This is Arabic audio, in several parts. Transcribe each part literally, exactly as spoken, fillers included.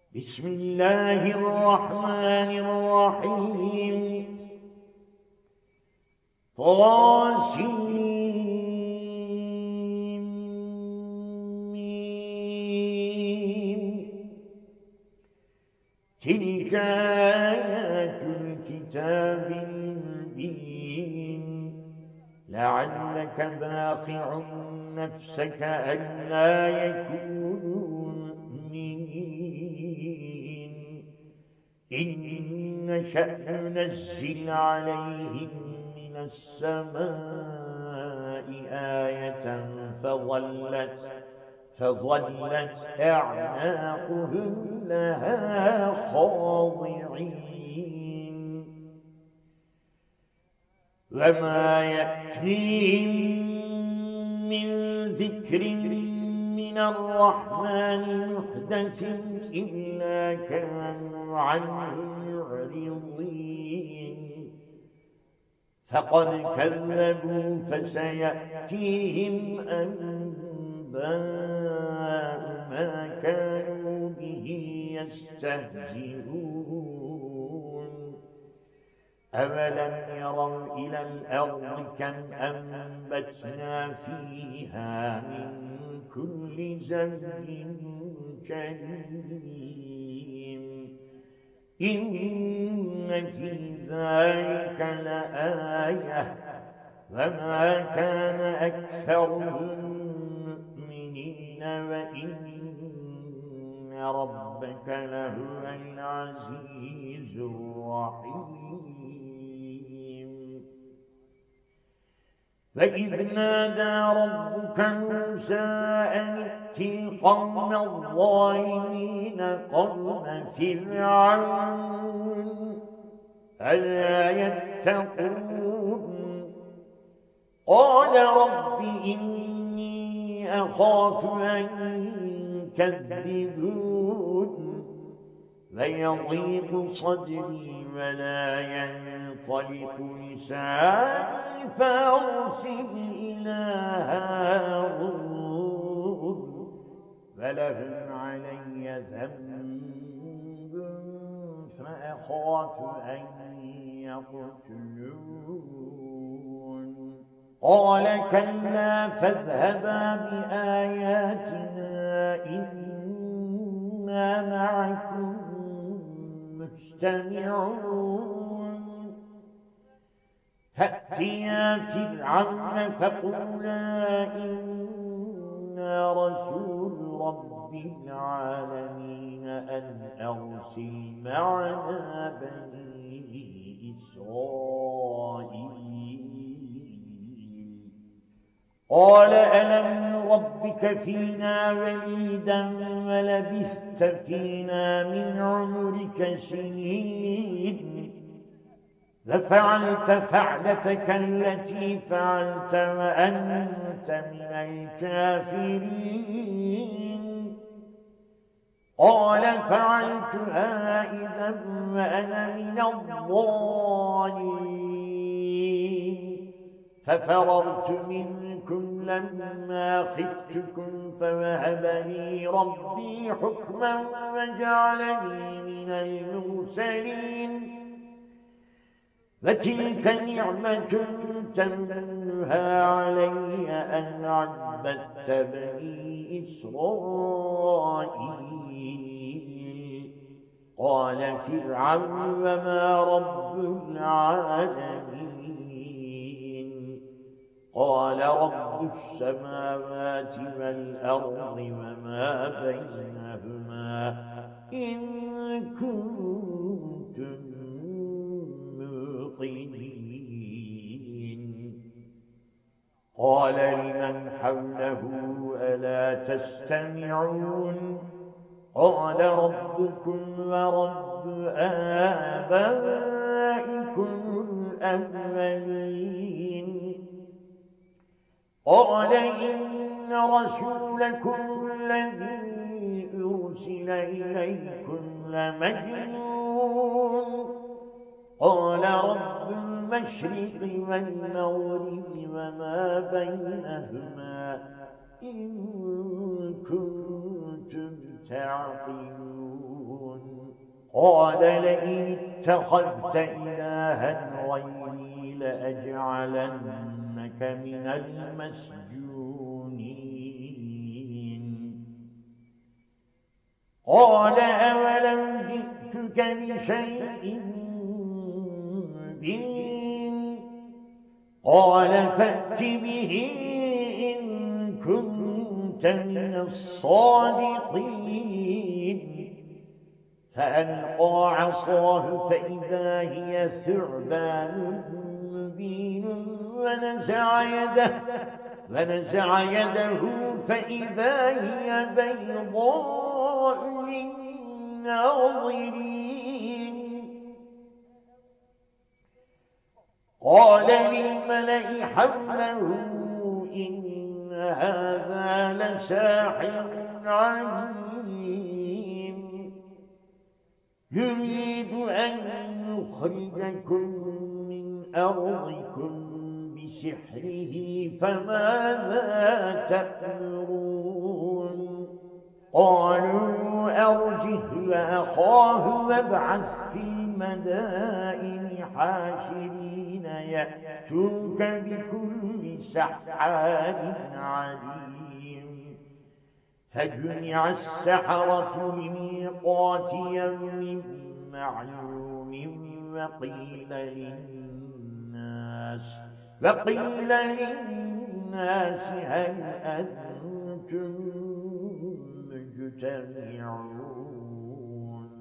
بسم الله الرحمن الرحيم طاسمين تلك آيات الكتاب المبين لعلك باخع نفسك ألا يكونوا مؤمنين إن نشأ ننزل عليهم من السماء آية فظلت فظلت أعناقهم لها خاضعين وما يأتيهم من ذكر من الرحمن محدث إلا كانوا عنه معرضين فقد كذبوا فسيأتيهم أنباء ما كانوا به يستهزئون أولم يروا إلى الأرض كم أنبتنا فيها من كل زوج كريم إن في ذلك لآية وما كان أكثرهم مؤمنين وإن ربك لهو العزيز الرحيم فإذ نادى ربك موسى أن ائت القوم الظالمين قوم فرعون ألا يتقون قال رب إني أخاف أن يكذبون فيضيق صدري ولا ينطلق لساني فأرسل إلى هارون فلهم علي ذنب فأخاف أن يقتلون قال كلا فاذهبا بآياتنا إنا معكم مستمعون فأتيا فرعون فقولا إنا رسول رب العالمين أن أرسل معنا بني إسرائيل قال ألم نربك فينا وليدا ولبثت فينا من عمرك سنين ففعلت فعلتك التي فعلت وأنت من الكافرين قال فعلتها إذا وأنا من الضالين ففررت منكم لما خفتكم فوهب لي ربي حكما وجعلني من المرسلين فتلك نعمة تمنها علي أن عبدت بني إسرائيل قال فرعون وما رب العالمين قال رب السماوات والأرض وما بينهما إن كنتم موقنين قال لمن حوله ألا تستمعون قال ربكم ورب آبائكم الأولين قال إن رسولكم الذي أرسل إليكم لمجنون قال رب المشرق والمغرب وما بينهما إن كنتم تعقلون قال لئن اتخذت إلها غيري لأجعلنك من المسجونين قال أولم جئتك بشيء مبين قال فأت به إن كنت من الصادقين فألقى عصاه فإذا هي ثعبان مبين ونزع يده ونزع يده فإذا هي بيضاء للناظرين قال للملأ حوله إن هذا لساحر عليم يريد أن يخرجكم من أرضكم بسحره فماذا تأمرون قالوا أرجه وأخاه وابعث في المدائن حاشرين يأتوك بكل سحار عليم فجمع السحرة لميقات يوم معلوم وقيل للناس وقيل للناس هل أنتم مجتمعون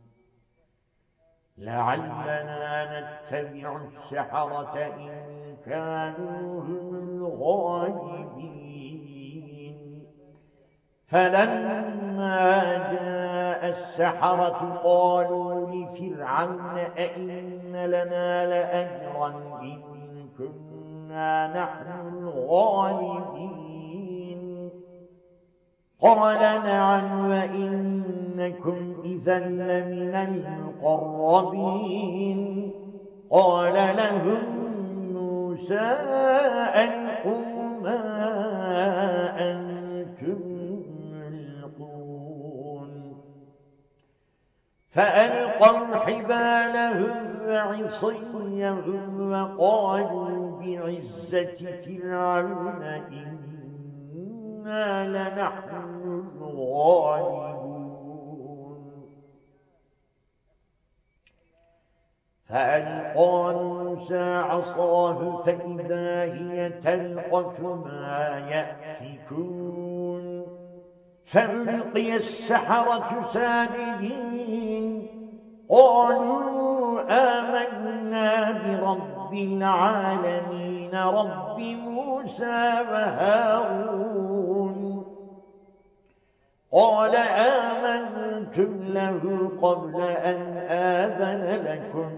لعلنا نتبع السحرة إن كانوا هم الغالبين فلما جاء السحرة قالوا لفرعون أئن لنا لأجرا إن كنا نحن الغالبين قال نعم وإنكم إذا لمن المقربين قال لهم موسى ألقوا ما أنتم ملقون فألقوا حبالهم وعصيهم وقالوا بعزة فرعون إنا لنحن الغالبون فألقى موسى عصاه فإذا هي تلقف ما يأفكون فألقي السحرة ساجدين قالوا آمنا برب العالمين رب موسى وهارون قال آمنتم له قبل أن آذن لكم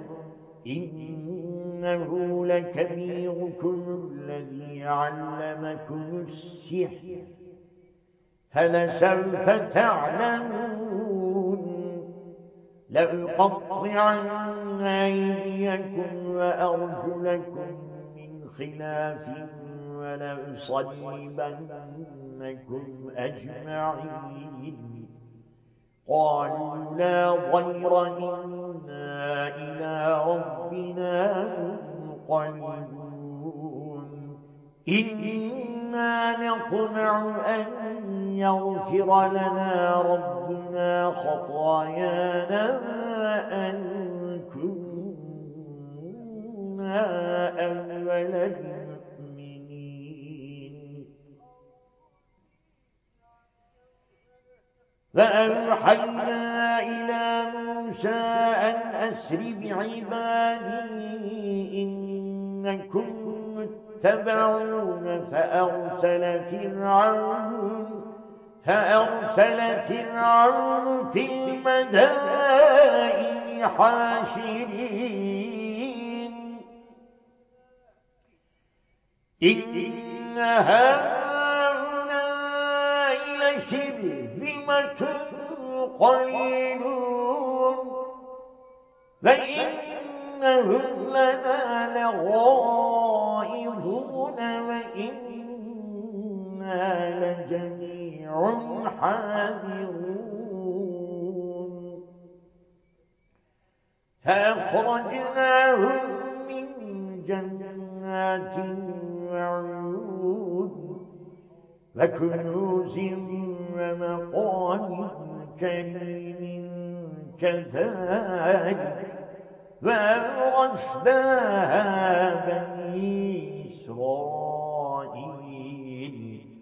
إنه لكبيركم الذي علمكم السحر فلسوف تعلمون لأقطعن أيديكم وأرجلكم من خلاف ولأصلبنكم أجمعين قالوا لا ضير إنا إلى ربنا منقلبون إنا نطمع أن يغفر لنا ربنا خطايانا أن كنا أول المؤمنين فأوحينا إلى موسى أن أسر بعبادي إنكم متبعون فأرسل فرعون فأرسل فرعون في المدائن حاشرين إن هؤلاء لشرذمة قليلون وإنهم لنا لغائظون وإنا لجميع حاذرون فأخرجناهم من جنات وعيون وكنوز ومقام كريم كذلك وأورثناها بني إسرائيل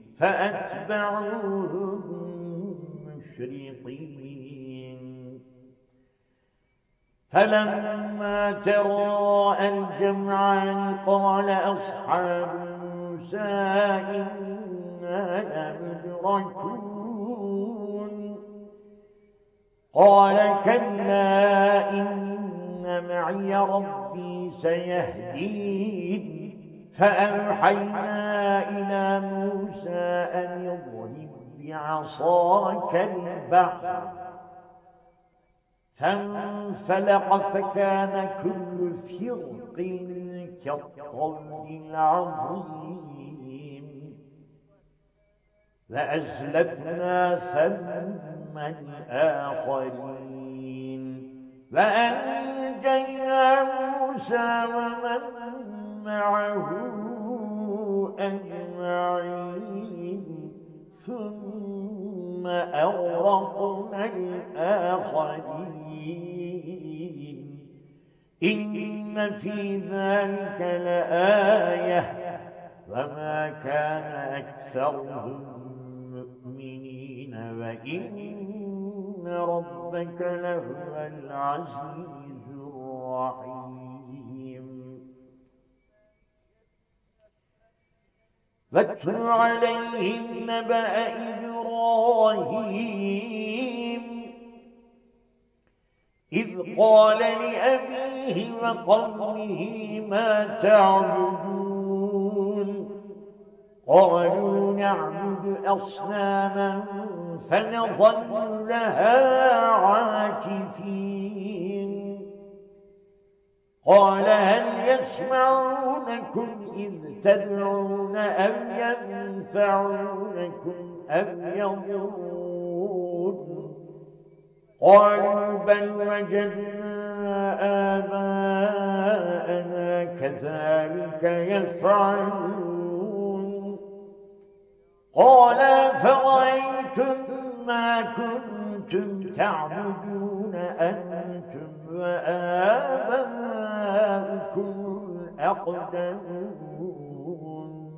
فأتبعوهم مشرقين فلما تراءى الجمعان قال أصحاب موسى إنا لمدركون قال كلا إن معي ربي سيهدين فأوحينا إلى موسى أن يضرب بعصاك البحر فانفلق فكان كل فرق كالطود العظيم وأزلفنا ثم الآخرين وأنجينا موسى ومن معه أجمعين ثم أغرقنا الآخرين إن في ذلك لآية وما كان أكثرهم مؤمنين وإن ربك لهو العزيز الرحيم واتل عليهم نبأ إبراهيم إذ قال لأبيه وقومه ما تعبدون قالوا نعبد أصناما فنظل لها عاكفين قال هل يسمعونكم إذ تدعون أم ينفعونكم أم يضرون قالوا بل وجدنا آباءنا كذلك يفعلون قال فرأيتم ما كنتم تعبدون أنتم وآباؤكم الأقدمون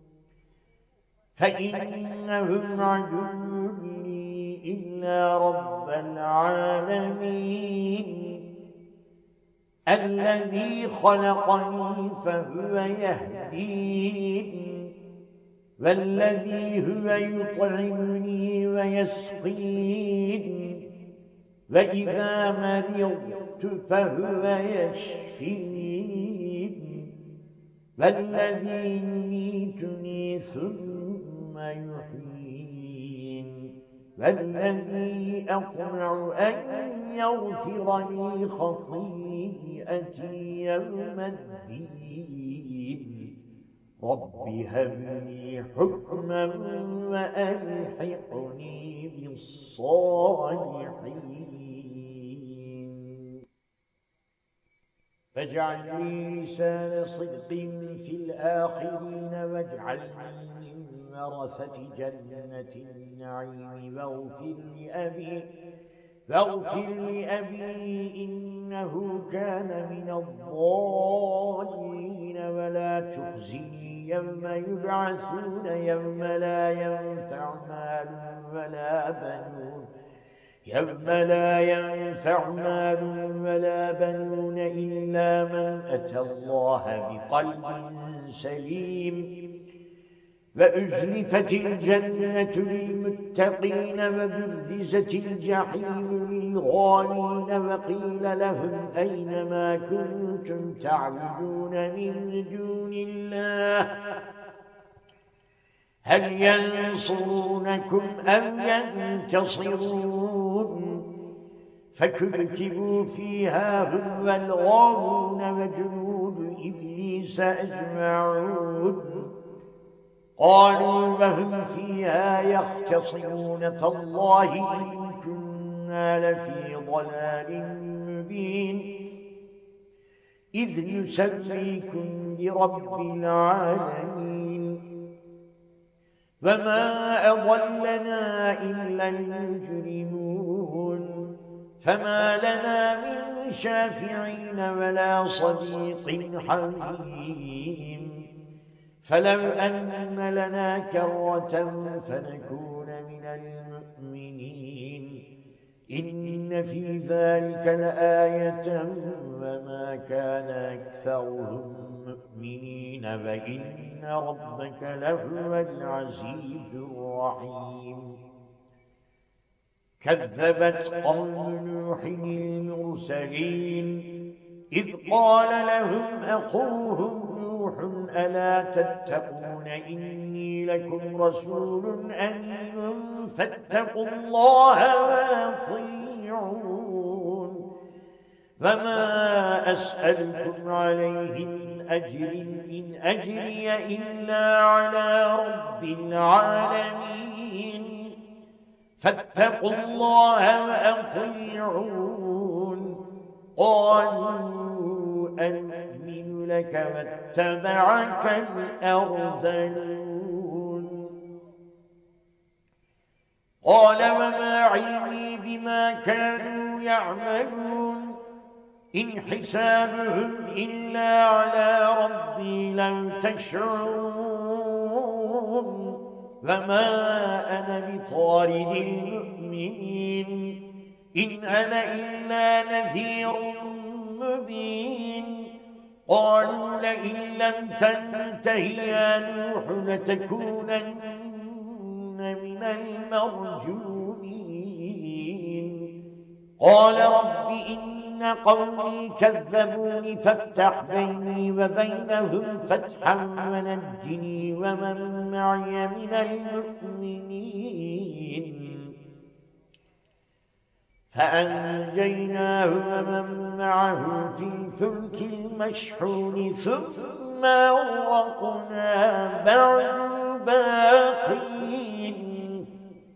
فإنهم عدو لي إلا رب العالمين الذي خلقني فهو يهدين والذي هو يطعمني ويسقين وإذا مرضت فهو يشفين والذي يميتني ثم يحيين والذي أطمع أن يغفر لي خطيئتي يوم الدين رب هب لي حكما وألحقني بالصالحين فاجعل لي لسان صدق في الآخرين واجعلني من ورثة جنة النعيم واغفر لأبي فاغفر لأبي إنه كان من الضالين ولا تخزني يوم يبعثون يوم لا ينفع مال ولا بنون يوم لا ينفع مال ولا بنون إلا من أتى الله بقلب سليم وأزلفت الجنة للمتقين وبرزت الجحيم للغالين وقيل لهم أين ما كنتم تعبدون من دون الله هل ينصرونكم أم ينتصرون فكبكبوا فيها هم والغاوون وجنود إبليس أجمعون قالوا وهم فيها يختصمون تالله إن كنا لفي ضلال مبين إذ نسويكم برب العالمين وما أضلنا إلا المجرمون فما لنا من شافعين ولا صديق حميم فلو أن لنا كرة فنكون من المؤمنين إن في ذلك لآية وما كان أكثرهم مؤمنين وإن ربك لهو العزيز الرحيم كذبت قوم نوح المرسلين إذ قال لهم أخوهم نوح ألا تتقون إني لكم رسول أمين فاتقوا الله وأطيعون وما أسألكم عليه من أجر إن أجري إلا على رب العالمين فاتقوا الله وأطيعون قالوا أنؤمن لك واتبعك الأرذلون قال وما علمي بما كانوا يعملون إن حسابهم إلا على ربي لو تشعرون وما أنا بطارد المؤمنين إن أنا إلا نذير مبين قالوا لئن لم تنته يا نوح لتكونن من المرجومين قال رب إن قومي كذبوني فافتح بيني وبينهم فتحا ونجني ومن معي من المؤمنين فأنجيناه ومن معه في الفلك المشحون ثم أغرقنا بعد الباقين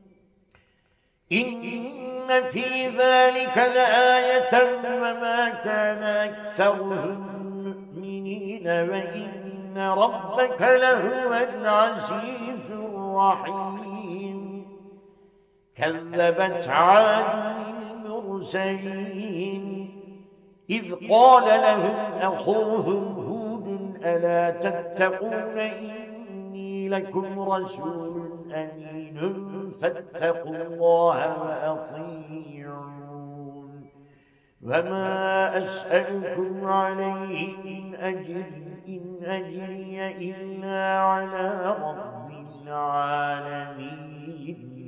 إن في ذلك لآية وما كان أكثرهم مؤمنين وإن ربك لهو العزيز الرحيم كذبت عاد المرسلين إذ قال لهم أخوهم هود ألا تتقون إني لكم رسول أمين فاتقوا الله وأطيعون وما أسألكم عليه من أجر إن أجري إلا على رب العالمين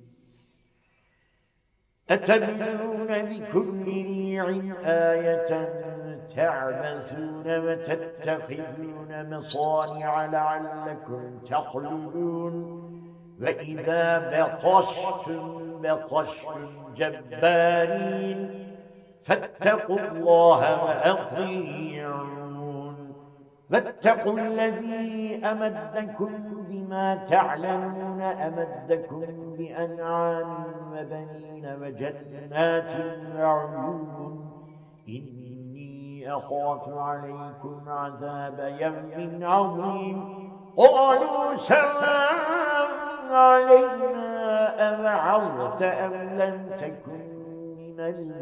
أتبنون بكل ريع آية تعبثون وتتخذون مصانع لعلكم تخلدون وإذا بطشتم بطشتم جبارين فاتقوا الله وأطيعون واتقوا الذي أمدكم بما تعلمون أمدكم بأنعام وبنين وجنات وعيون إني أخاف عليكم عذاب يوم عظيم قالوا سواء علينا أوعظت أم لم تكن من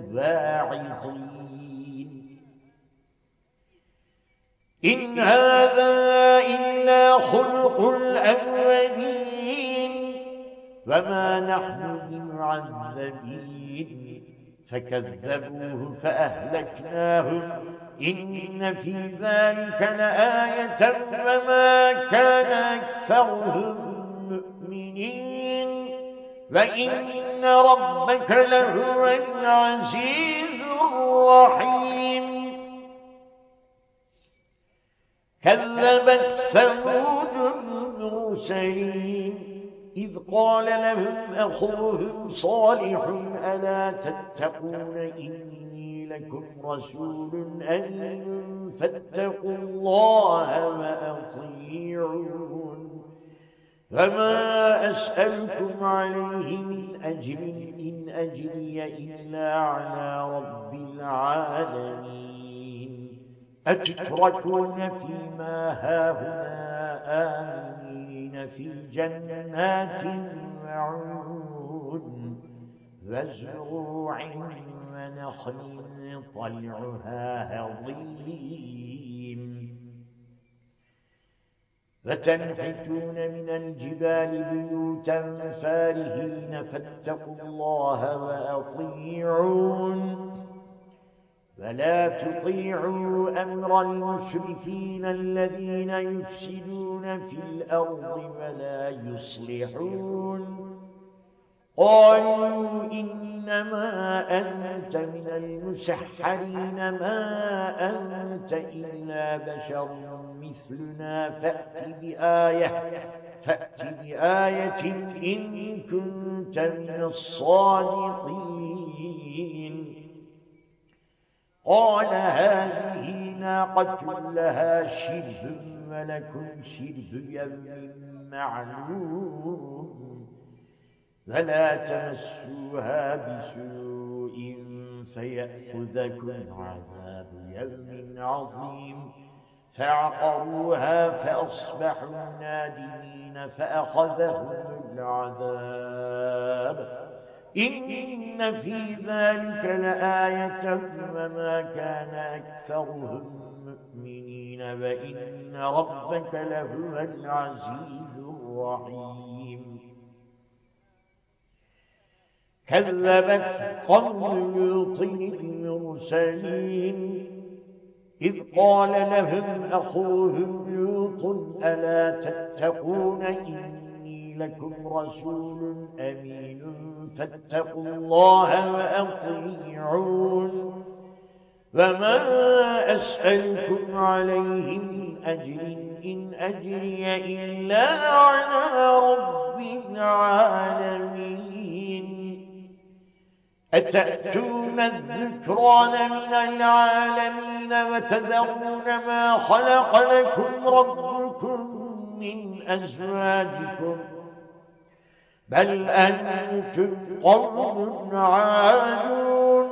الواعظين إن هذا إلا خلق الأولين وما نحن بمعذبين فكذبوه فأهلكناهم إن في ذلك لآية وما كان أكثرهم مؤمنين وإن ربك لهو العزيز الرحيم كذبت ثمود المرسلين إذ قال لهم أخوهم صالح ألا تتقون إني لكم رسول أمين فاتقوا الله وأطيعون فما أسألكم عليه من أجر إن أجري إلا على رب العالمين أتتركون فيما هاهنا آمنين في جنات وعيون وزروع ونخل طلعها هضيم وتنحتون من الجبال بيوتا فارهين فاتقوا الله وأطيعون ولا تطيعوا أمر المسرفين الذين يفسدون في الأرض ولا يصلحون قالوا إنما أنت من المسحرين ما أنت إلا بشر مثلنا فأت بآية فأت بآية إن كنت من الصادقين قال هذه ناقة لها شرب ولكم شرب يوم معلوم فلا تمسوها بسوء فيأخذكم عذاب يوم عظيم فعقروها فأصبحوا نادمين فأخذهم العذاب إن في ذلك لآية وما كان أكثرهم مؤمنين وإن ربك لهو العزيز الرحيم كذبت قوم لوط المرسلين إذ قال لهم أخوهم لوط ألا تتقون إني لكم رسول أمين فاتقوا الله وأطيعون وما أسألكم عليه من أجر إن أجري إلا على رب العالمين أتأتون الذكران من العالمين وتذرون ما خلق لكم ربكم من أزواجكم بل أنتم قوم عادون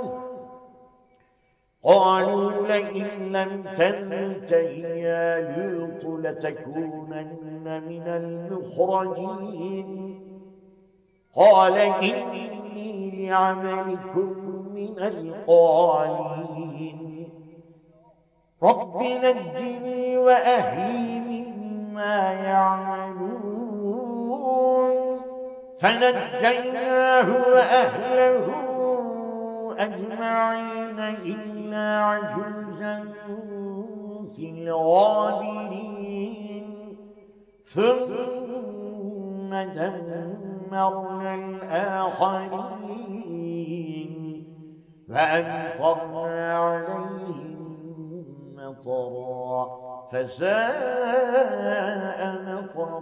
قالوا لئن لم تنته يا لوط لتكونن من المخرجين قال إني لعملكم من القالين رب نجني وأهلي مما يعملون فنجيناه وأهله أجمعين إلا عجوزا في الغابرين ثم دمرنا الآخرين وأمطرنا عليهم مطرا فساء مطر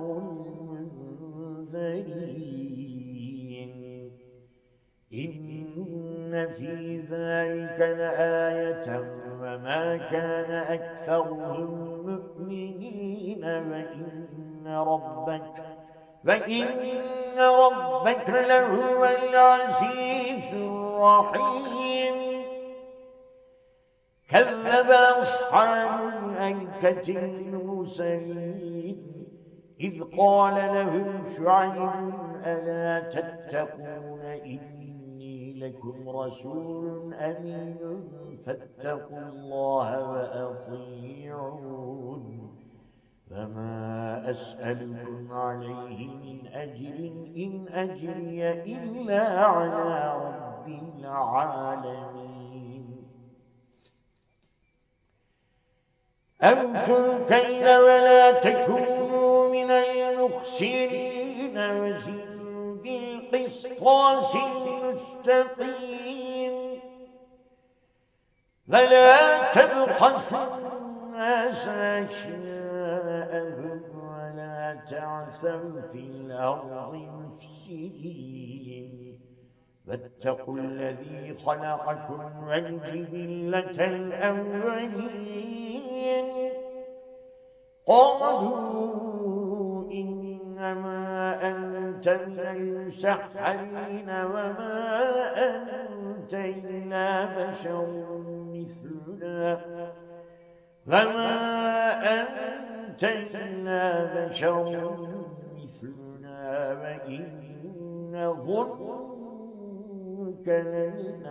المنذرين إن في ذلك لآية وما كان أكثرهم مؤمنين وإن ربك وإن ربك لهو العزيز الرحيم كذب أصحاب الأيكة المرسلين إذ قال لهم شعيب ألا تتقون إني لكم رسول أمين فاتقوا الله وأطيعون فما أسألكم عليه من أجر إن أجري إلا على رب العالمين أوفوا الكيل ولا تكونوا من المخسرين وزنوا بالقسطاس المستقيم ولا تبخسوا الناس أشياءهم ولا تعثوا في الأرض مفسدين واتقوا الذي خلقكم والجبلة الأولين قالوا إنما أنت من المسحرين وما أنت إلا بشر مثلنا وما أنت إلا بشر مثلنا وإن نظنك لمن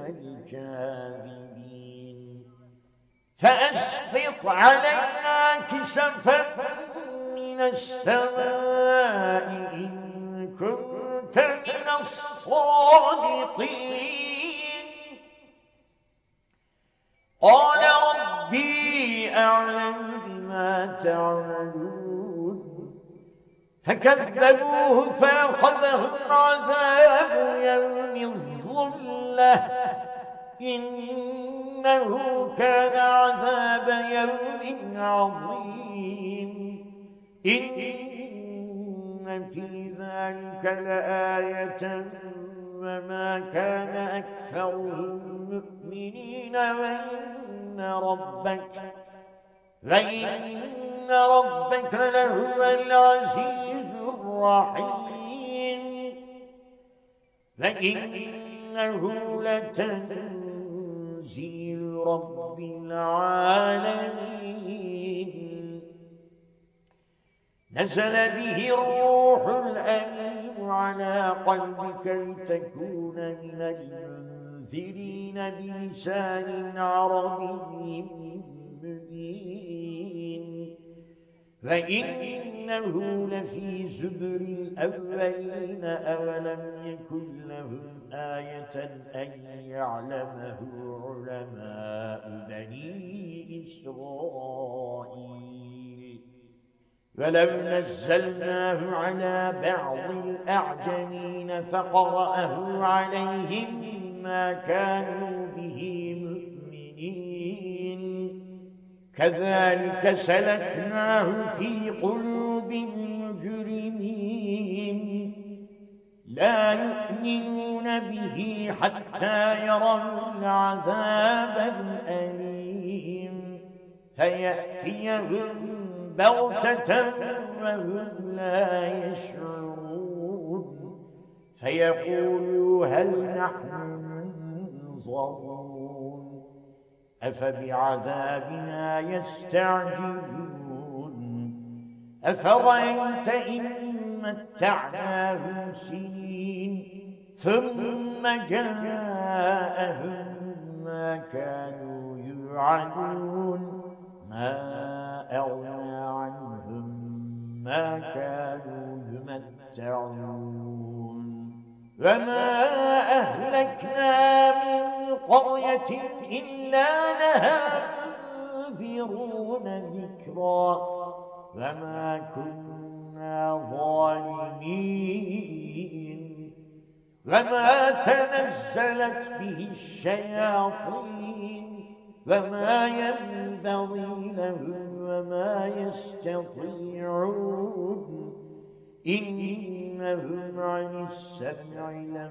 الكاذبين فأسقط علينا كسفا من السماء إن كنت من الصادقين قال ربي أعلم بما تعملون فكذبوه فأخذهم عذاب يوم الظلة إنه كان عذاب يوم عظيم إن في ذلك لآية وما كان أكثرهم مؤمنين وإن ربك وإن ربك لهو العزيز الرحيم وإنه لتنزيل رب العالمين نزل به الروح الأمين على قلبك لتكون من المنذرين بلسان عربي مبين وإنه لفي زبر الأولين أولم يكن لهم آية أن يعلمه علماء بني إسرائيل ولو نزلناه على بعض الأعجمين فقرأه عليهم ما كانوا به مؤمنين كذلك سلكناه في قلوب المجرمين لا يؤمنون به حتى يروا العذاب الأليم فيأتيهم بغتة وهم لا يشعرون فيقولوا هل نحن منظرون أفبعذابنا يستعجلون أفرأيت إن متعناهم سنين ثم جاءهم ما كانوا يوعدون ما أغنى عنهم ما كانوا يمتعون وما أهلكنا من قرية إلا لها منذرون ذكرا وما كنا ظالمين وما تنزلت به الشياطين وما ينبغي لهم وما يستطيعون إنهم عن السمع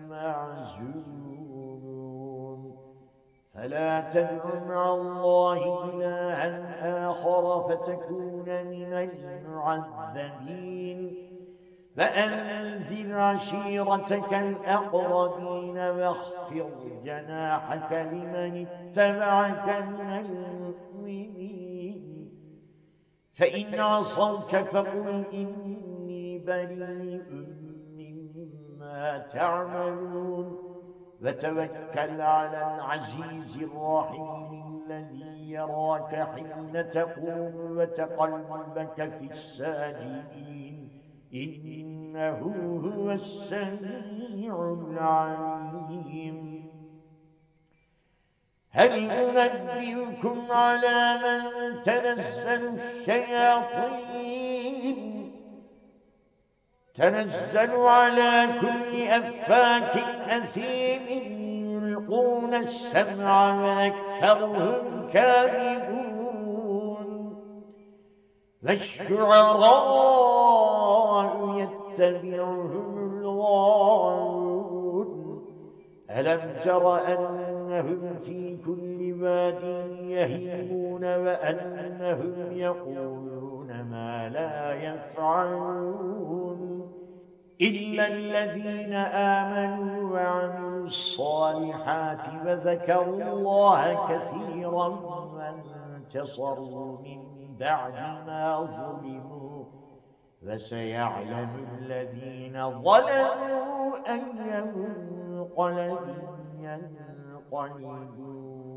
لمعزولون فلا تدع مع الله إلها آخر فتكون من المعذبين فأنذر عشيرتك الأقربين واخفض جناحك لمن اتبعك من المؤمنين فإن عصوك فقل إني بريء مما تعملون وتوكل على العزيز الرحيم الذي يراك حين تقوم وتقلبك في الساجدين إنه هو السميع العليم هل أنبئكم على من تنزل الشياطين تنزل على كل أفاك أثيم يلقون السمع وأكثرهم كاذبون والشعراء يتبعهم الغاوون ألم تر أنهم في كل واد يهيمون وأنهم يقولون ما لا يفعلون إلا الذين آمنوا وعملوا الصالحات وذكروا الله كثيرا انتصروا من بعد ما ظلموا فسيعلم الذين ظلموا أي منقلب ينقلبون